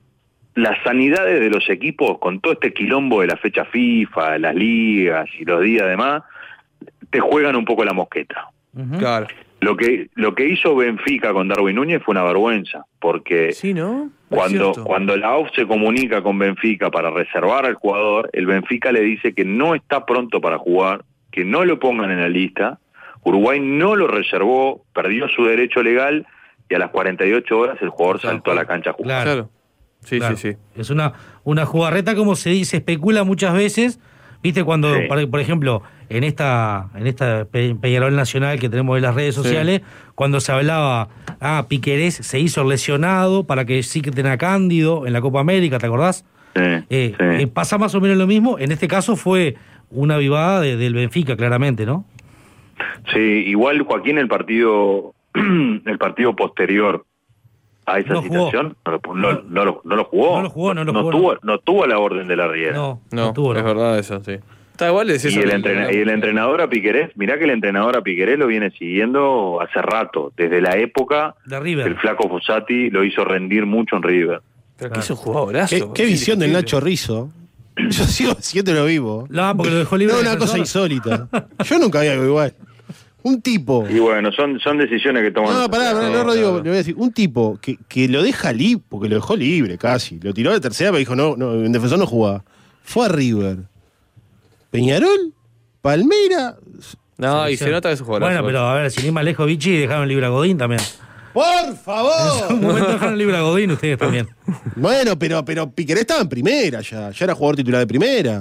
las sanidades de los equipos, con todo este quilombo de la fecha FIFA, las ligas y los días demás, te juegan un poco la mosqueta. Uh-huh. Claro. Lo que lo que hizo Benfica con Darwin Núñez fue una vergüenza, porque sí, ¿no? cuando cuando la A U F se comunica con Benfica para reservar al jugador, el Benfica le dice que no está pronto para jugar, que no lo pongan en la lista. Uruguay no lo reservó, perdió su derecho legal y a las cuarenta y ocho horas el jugador claro, saltó a la cancha a jugar. Claro. Sí, claro. sí, sí. Es una una jugarreta, como se dice, especula muchas veces. Viste cuando, sí. por, por ejemplo, en esta en esta Pe- Peñarol Nacional que tenemos en las redes sociales, sí. cuando se hablaba, ah, Piquerés se hizo lesionado para que sí que tenga Cándido en la Copa América, ¿te acordás? Sí, eh, sí. Eh, pasa más o menos lo mismo. En este caso fue una avivada de, del Benfica, claramente, ¿no? Sí, igual Joaquín, el partido el partido posterior a esa no situación no lo, no, no, lo, no lo jugó. No lo jugó, no lo no jugó. Tuvo, no. no tuvo la orden de la Riera. No, no, no tuvo. Es no. verdad eso, sí. Está igual es eso. Y el, entrena- y el entrenador a Piquerés, mirá que el entrenador a Piquerés lo viene siguiendo hace rato, desde la época de River. El flaco Fossati lo hizo rendir mucho en River. Pero que es un jugadorazo. ¿Qué, qué visión del Nacho Rizzo? Yo sigo siéndolo vivo. No, porque lo dejó libre. No, una cosa insólita. Yo nunca había algo igual. Un tipo. Y bueno, son, son decisiones que toman. No, pará, no, no, no, digo, le voy a decir. Un tipo que, que lo deja libre, porque lo dejó libre casi. Lo tiró de tercera, pero dijo, no, no, en defensor no jugaba. Fue a River. Peñarol, Palmeira. No, y se nota que es un jugador. Bueno, pero a ver, sin ir más lejos, Vichy, dejaron libre a Godín también. ¡Por favor! En un momento dejaron libre a Godín ustedes también. Bueno, pero, pero Piquerés estaba en primera ya. Ya era jugador titular de primera.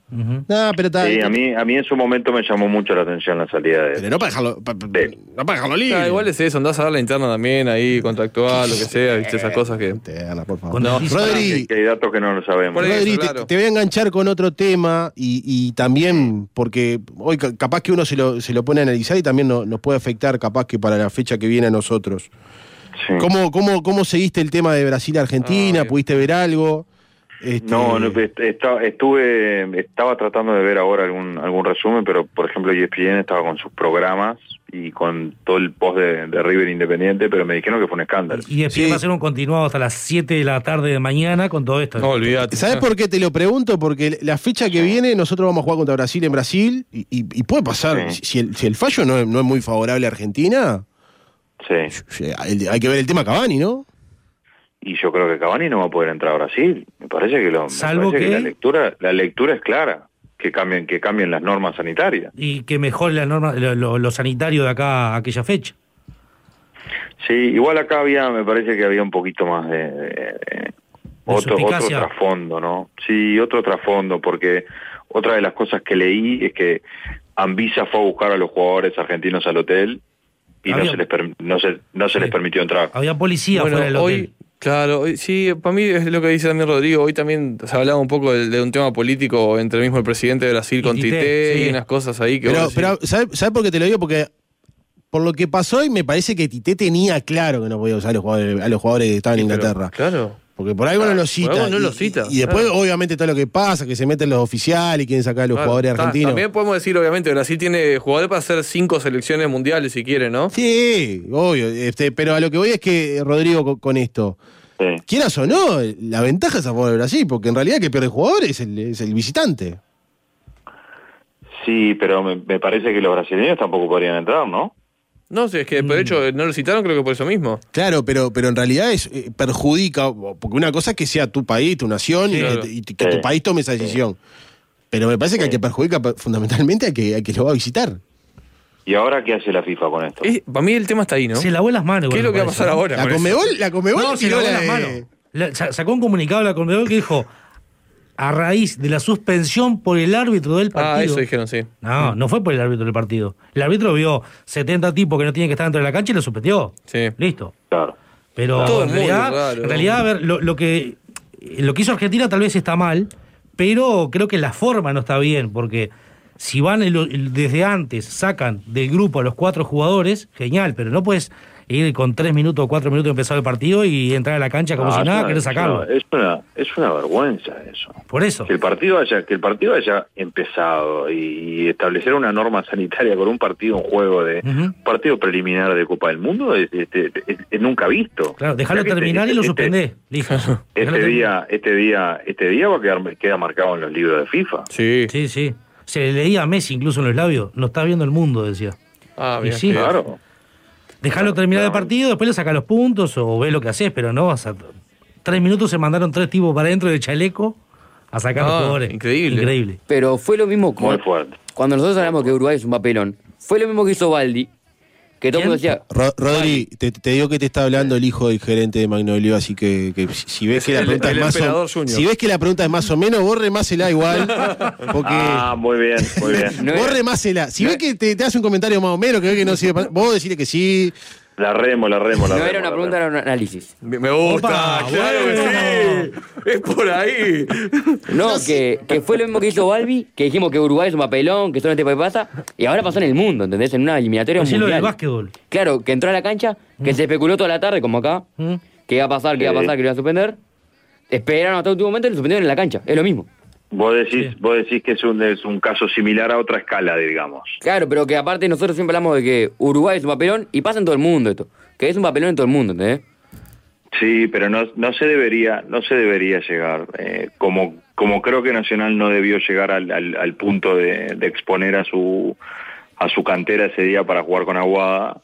Uh-huh. No, pero está, sí, a mí, a mí en su momento me llamó mucho la atención la salida de... Pero no para dejarlo, pa, de, no para dejarlo libre. Ah, igual es eso, andás a dar la interna también, ahí, contractual, lo que sea, viste, esas cosas que... Interna, por favor. No, Rodri, que hay datos que no lo sabemos. Rodri, eso, claro. te, te voy a enganchar con otro tema y, y también, porque hoy capaz que uno se lo, se lo pone a analizar y también no, nos puede afectar capaz que para la fecha que viene a nosotros. Sí. ¿Cómo, cómo, ¿Cómo seguiste el tema de Brasil-Argentina? Ah, ¿pudiste ver algo? Este... No, no está, estuve, estaba tratando de ver ahora algún algún resumen, pero por ejemplo E S P N estaba con sus programas y con todo el post de, de River Independiente, pero me dijeron que fue un escándalo. Y E S P N sí. va a ser un continuado hasta las siete de la tarde de mañana con todo esto. No, olvídate. ¿Sabes por qué te lo pregunto? Porque la fecha que viene nosotros vamos a jugar contra Brasil en Brasil y, y, y puede pasar, sí. si, el, si el fallo no es, no es muy favorable a Argentina, sí. hay que ver el tema Cavani, ¿no? Y yo creo que Cavani no va a poder entrar a Brasil. Me parece que lo, Salvo me parece que... que la lectura, la lectura es clara, que cambien, que cambien las normas sanitarias. Y que mejore la norma, lo, lo, lo sanitario de acá a aquella fecha. Sí, igual acá había, me parece que había un poquito más de, de, de otro, otro trasfondo, ¿no? Sí, otro trasfondo, porque otra de las cosas que leí es que Anvisa fue a buscar a los jugadores argentinos al hotel y había... no se les per, no se, no se sí. les permitió entrar. Había policía bueno, fuera del hoy... hotel. Claro, sí, para mí es lo que dice también Rodrigo, hoy también se hablaba un poco de, de un tema político entre el mismo el presidente de Brasil y con Tite, Tite sí. y unas cosas ahí que... Pero, pero ¿sabes sabe por qué te lo digo? Porque por lo que pasó hoy me parece que Tite tenía claro que no podía usar a los jugadores, a los jugadores que estaban sí, en Inglaterra. Pero, claro. Porque por algo ah, no lo cita. No lo cita. Y, y después, claro. obviamente, todo lo que pasa, que se meten los oficiales y quieren sacar a los claro, jugadores argentinos. También podemos decir, obviamente, Brasil tiene jugadores para hacer cinco selecciones mundiales, si quiere, ¿no? Sí, obvio. Este, pero a lo que voy es que, Rodrigo, con, con esto, sí. quieras o no, la ventaja es a favor de Brasil, porque en realidad el que pierde jugadores es el, es el visitante. Sí, pero me, me parece que los brasileños tampoco podrían entrar, ¿no? No sé, es que por hecho no lo citaron, creo que por eso mismo. Claro, pero pero en realidad es eh, perjudica, porque una cosa es que sea tu país, tu nación, sí, y, claro. que, y que sí. tu país tome esa decisión. Sí. Pero me parece que al que perjudica fundamentalmente a que, a que lo va a visitar. ¿Y ahora qué hace la FIFA con esto? Es, para mí el tema está ahí, ¿no? Se lavó las manos. ¿Qué es lo que va a pasar ahora? La Conmebol, la Conmebol no, se lavó las manos. La, sacó un comunicado la Conmebol que dijo... a raíz de la suspensión por el árbitro del partido. Ah, eso dijeron, sí. No, no fue por el árbitro del partido. El árbitro vio setenta tipos que no tienen que estar dentro de la cancha y lo suspendió. Sí. Listo. Claro. Pero Todo en realidad, raro, en realidad, a ver, lo, lo que lo que hizo Argentina tal vez está mal, pero creo que la forma no está bien, porque si van el, el, desde antes, sacan del grupo a los cuatro jugadores, genial, pero no puedes ir con tres minutos o cuatro minutos de empezar el partido y entrar a la cancha como no, si nada, querer sacarlo. Es una, es una vergüenza eso. Por eso. Que el partido haya, que el partido haya empezado y, y establecer una norma sanitaria con un partido, un juego de uh-huh. un partido preliminar de Copa del Mundo es, es, es, es, es nunca visto. Claro, dejarlo o sea, terminar este, y lo este, suspendés. Este, este día, este día, este día va a quedar queda marcado en los libros de FIFA. Sí, sí, sí. Se le leía a Messi incluso en los labios. No está viendo el mundo, decía. Ah, bien. Y sí, claro. Dejarlo terminar el partido, después le saca los puntos o ve lo que haces, pero no vas a... Tres minutos se mandaron tres tipos para adentro de chaleco a sacar ah, los jugadores. Increíble. Increíble. Pero fue lo mismo con, cuando nosotros hablamos que Uruguay es un papelón. Fue lo mismo que hizo Baldi, que todo el mundo decía... Ro- Rodri, te, te digo que te está hablando el hijo del gerente de Magnolio, así que, que si ves es que la el, pregunta el es más o, si ves que la pregunta es más o menos, vos remásela igual. Porque ah, muy bien, muy bien. No vos remásela. Si no, ves que te, te hace un comentario más o menos, que ves que no sirve para, vos decirle que sí. La remo, la remo, la no remo. No era una pregunta, era un análisis. Me, me gusta, Opa, claro bueno. que sí. Es por ahí. No, que, que fue lo mismo que hizo Balbi, que dijimos que Uruguay es un papelón, que solamente pasa, y ahora pasó en el mundo, ¿entendés? En una eliminatoria mundial. Lo del básquetbol. Claro, que entró a la cancha, que mm. se especuló toda la tarde, como acá, mm. que iba a pasar, que iba a pasar, que lo iba a suspender. Esperaron hasta el último momento y lo suspendieron en la cancha. Es lo mismo. Vos decís, sí. vos decís que es un, es un caso similar a otra escala, digamos. Claro, pero que aparte nosotros siempre hablamos de que Uruguay es un papelón y pasa en todo el mundo esto. Que es un papelón en todo el mundo, ¿entendés? Sí, pero no, no se debería, no se debería llegar. Eh, como, como creo que Nacional no debió llegar al, al, al punto de, de exponer a su, a su cantera ese día para jugar con Aguada.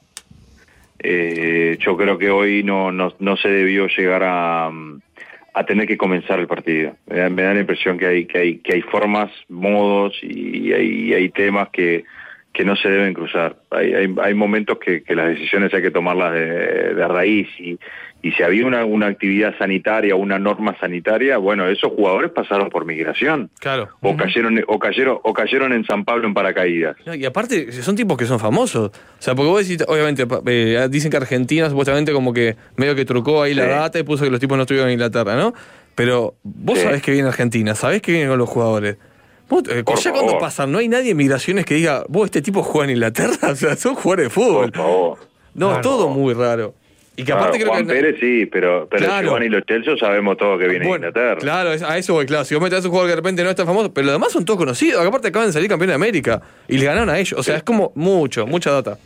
Eh, yo creo que hoy no, no, no se debió llegar a, a tener que comenzar el partido. Me da, me da la impresión que hay, que hay, que hay formas, modos y hay, hay temas que, que no se deben cruzar. Hay, hay, hay momentos que, que las decisiones hay que tomarlas de, de raíz y, y si había una, una actividad sanitaria, una norma sanitaria, bueno, esos jugadores pasaron por migración. Claro. O Uh-huh. cayeron, o cayeron, o cayeron en San Pablo en paracaídas. No, y aparte, son tipos que son famosos. O sea, porque vos decís, obviamente, eh, dicen que Argentina supuestamente como que medio que trucó ahí sí. la data y puso que los tipos no estuvieron en Inglaterra, ¿no? Pero vos sí. sabés que viene Argentina, sabés que viene con los jugadores. Vos, eh, ya favor. Cuando pasan, no hay nadie en migraciones que diga, vos, este tipo juega en Inglaterra, o sea, son jugadores de fútbol. Por favor. No, claro. Todo muy raro. Y que aparte claro, creo Juan que... Pérez sí, pero, pero claro. Giovanni Lo Celso sabemos todo que viene bueno, de Inglaterra. Claro, a eso voy, claro. Si vos metés a un jugador que de repente no es tan famoso, pero los demás son todos conocidos. Acá aparte acaban de salir campeones de América y le ganaron a ellos. O sea, sí. es como mucho, mucha data.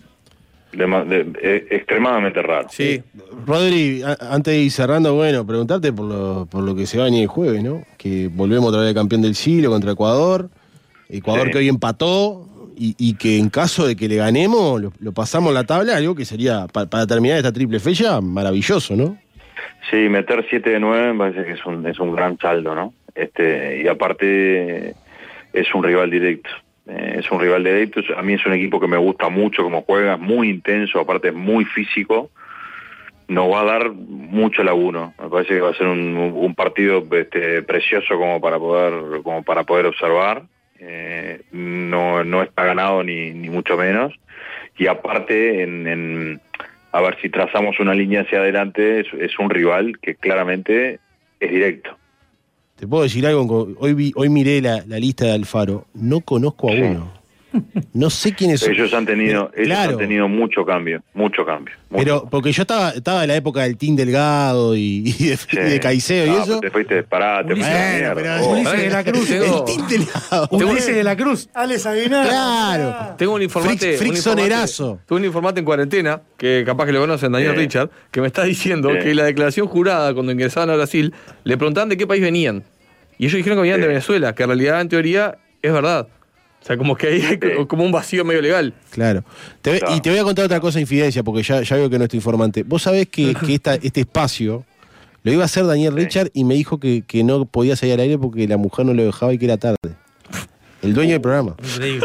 De, de, de, extremadamente raro. Sí. Rodri, a, antes de ir cerrando, bueno, preguntarte por lo, por lo que se va a venir el jueves, ¿no? Que volvemos otra vez campeón del siglo contra Ecuador. Ecuador sí. que hoy empató y, y que en caso de que le ganemos, lo, lo pasamos la tabla, algo que sería, pa, para terminar esta triple fecha, maravilloso, ¿no? Sí, meter siete de nueve me parece que es un, es un gran saldo, ¿no? Este, y aparte es un rival directo. Eh, es un rival directo, a mí es un equipo que me gusta mucho como juega, muy intenso, aparte es muy físico, nos va a dar mucho laburo, me parece que va a ser un, un partido este, precioso como para poder como para poder observar, eh, no, no está ganado ni, ni mucho menos, y aparte en, en a ver si trazamos una línea hacia adelante, es, es un rival que claramente es directo. Te puedo decir algo, hoy vi, hoy miré la, la lista de Alfaro, no conozco a sí. uno. No sé quiénes son. Ellos han tenido, pero, ellos claro. han tenido mucho cambio, mucho cambio. Mucho. Pero porque yo estaba, estaba en la época del Team Delgado y, y de, sí. de Caicedo no, y eso. Te fuiste disparado, te fuiste bueno, pero oh. Ulises de la Cruz. El Team Delgado. Ulises de la Cruz. Alex Aguilar. Claro. Tengo un informante. Fricksonerazo. Tuve un informante en cuarentena, que capaz que lo conocen, Daniel sí. Richard, que me está diciendo sí. que la declaración jurada cuando ingresaban a Brasil, le preguntaban de qué país venían. Y ellos dijeron que venían sí. de Venezuela, que en realidad, en teoría, es verdad. O sea, como que ahí hay sí. como un vacío medio legal. Claro. Te, claro. Y te voy a contar otra cosa, infidencia, porque ya, ya veo que no estoy informante. Vos sabés que, que esta, este espacio lo iba a hacer Daniel sí. Richard y me dijo que, que no podía salir al aire porque la mujer no lo dejaba y que era tarde. El dueño del programa. Increíble.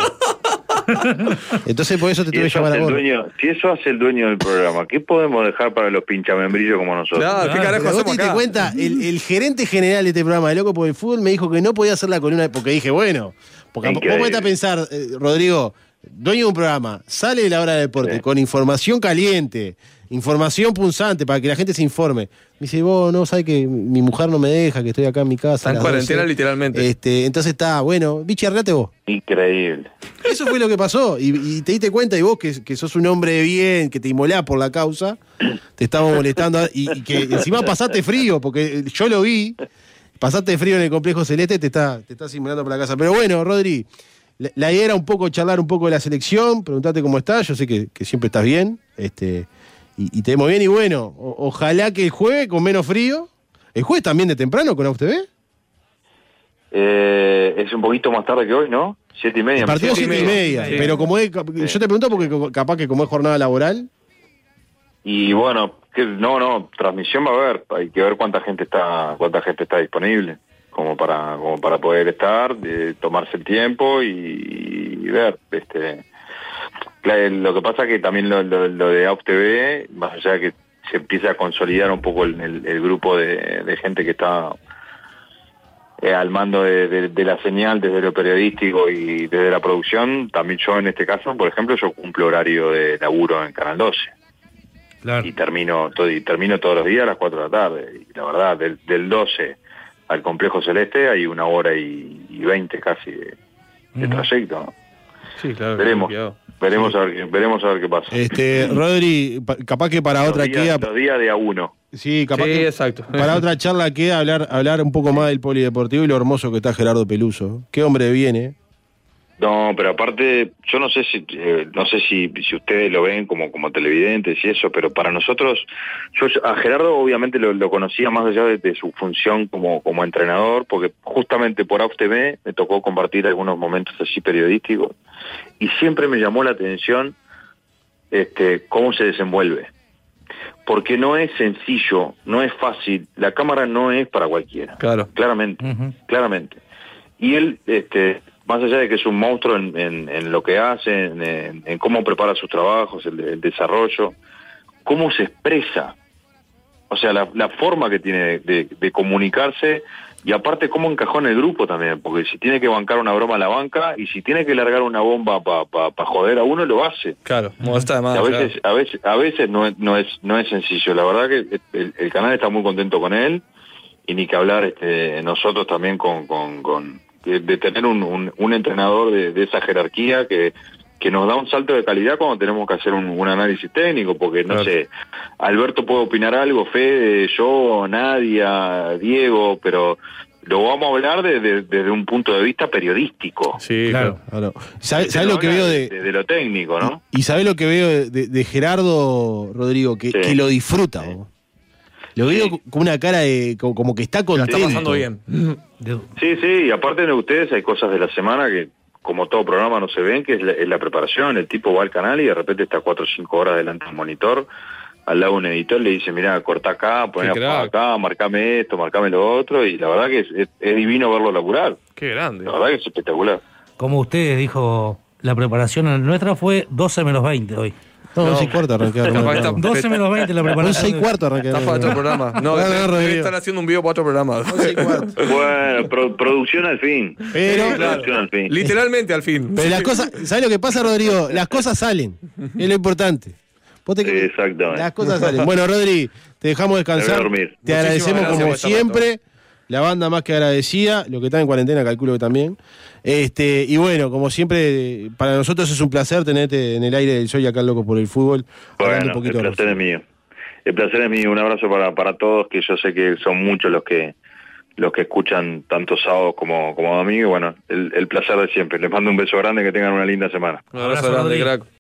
Entonces por eso te tuve que llamar a vos. Dueño, si eso hace el dueño del programa, ¿qué podemos dejar para los pinchamembrillos como nosotros? Claro, ¿qué carajo hacemos vos te acá? cuenta, el, el gerente general de este programa de Loco por el Fútbol me dijo que no podía hacer la columna, porque dije, bueno, porque vos podés pensar, eh, Rodrigo, dueño de un programa, sale de la hora de deporte sí. con información caliente, información punzante para que la gente se informe. Me dice, vos no sabés que mi mujer no me deja, que estoy acá en mi casa. Está en cuarentena doce. Literalmente. Este, entonces está, bueno, bichi, arreglate vos. Increíble. Eso fue lo que pasó. Y, y te diste cuenta, y vos que, que sos un hombre de bien, que te inmolás por la causa, te estamos molestando. Y, y que encima pasaste frío, porque yo lo vi, pasaste frío en el Complejo Celeste, te está, te está simulando por la casa. Pero bueno, Rodri, la, la idea era un poco charlar un poco de la selección, preguntarte cómo estás. Yo sé que, que siempre estás bien. Este. Y, y te vemos bien y bueno, o, ojalá que el jueves con menos frío. ¿El jueves también de temprano con A U T V? Eh, es un poquito más tarde que hoy, ¿no? Siete y media. El partido siete y media, sí. Pero como es, yo te pregunto porque capaz que como es jornada laboral. Y bueno, que, no, no, transmisión va a haber, hay que ver cuánta gente está, cuánta gente está disponible, como para, como para poder estar, de tomarse el tiempo y, y ver, este. Lo que pasa es que también lo, lo, lo de A U T V, más allá de que se empieza a consolidar un poco el, el, el grupo de, de gente que está eh, al mando de, de, de la señal desde lo periodístico y desde la producción, también yo en este caso, por ejemplo, yo cumplo horario de laburo en Canal doce. Claro. Y termino todo, y termino todos los días a las cuatro de la tarde. Y la verdad, del, del doce al Complejo Celeste hay una hora y, y veinte casi de, de trayecto, ¿no? Sí, claro. Veremos. Veremos a ver qué, veremos a ver qué pasa. Este, Rodri, capaz que para los otra días, queda. Los días de a uno. Sí, capaz sí, que exacto. Para otra charla queda hablar, hablar un poco más del polideportivo y lo hermoso que está Gerardo Peluso. Qué hombre viene. No, pero aparte, yo no sé si eh, no sé si, si ustedes lo ven como, como televidentes y eso, pero para nosotros, yo a Gerardo obviamente lo, lo conocía más allá de, de su función como, como entrenador, porque justamente por A U T V me tocó compartir algunos momentos así periodísticos, y siempre me llamó la atención este, cómo se desenvuelve. Porque no es sencillo, no es fácil, la cámara no es para cualquiera. Claro. Claramente, uh-huh. claramente. Y él, este, más allá de que es un monstruo en, en, en lo que hace, en, en, en cómo prepara sus trabajos, el, el desarrollo, cómo se expresa, o sea, la, la forma que tiene de, de, de comunicarse, y aparte cómo encajó en el grupo también, porque si tiene que bancar una broma a la banca, y si tiene que largar una bomba para pa, pa joder a uno, lo hace. Claro, no está de más. A veces, claro. a veces, a veces no es, no es, no es sencillo. La verdad que el, el canal está muy contento con él, y ni que hablar este, nosotros también con, con, con de, de tener un, un, un entrenador de, de esa jerarquía que, que nos da un salto de calidad cuando tenemos que hacer un, un análisis técnico, porque no claro. sé, Alberto puede opinar algo, Fede, yo, Nadia, Diego, pero lo vamos a hablar desde de, de un punto de vista periodístico. Sí, claro. claro. ¿Sabes sabe lo que veo de, de, de lo técnico, no? Y, y sabes lo que veo de, de, de Gerardo, Rodrigo, que, sí. que lo disfruta. Sí. Lo veo sí. con una cara de como, como que está contento. Está pasando bien. Sí, sí, y aparte de ustedes hay cosas de la semana que, como todo programa, no se ven, que es la, es la preparación. El tipo va al canal y de repente está cuatro o cinco horas delante del monitor, al lado de un editor, le dice, mira, corta acá, poné acá, marcame esto, marcame lo otro, y la verdad que es, es, es divino verlo laburar. Qué grande. La verdad que es espectacular. Como ustedes dijo, la preparación nuestra fue doce menos veinte hoy. No, doce y cuarto arranqué. doce menos veinte la preparación. doce y cuarto arranqué. Está para otro programa. No, están haciendo un video para otro programa. doce y cuarto. Bueno, pro, producción al fin. Pero, sí, claro, producción al fin. Literalmente al fin. Pero las cosas, ¿sabes lo que pasa, Rodrigo? Las cosas salen. Es lo importante. Te... Sí, exactamente. Las cosas salen. Bueno, Rodri, te dejamos descansar. Te Muchísimas agradecemos como siempre. La banda más que agradecida. Lo que está en cuarentena, calculo que también. Este, y bueno, como siempre, para nosotros es un placer tenerte en el aire del Soy acá Loco por el Fútbol. Bueno, un poquito el placer es mío. El placer es mío. Un abrazo para, para todos, que yo sé que son muchos los que los que escuchan tanto sábados como, como domingo. Y bueno, el, el placer de siempre. Les mando un beso grande, que tengan una linda semana. Un abrazo grande, crack.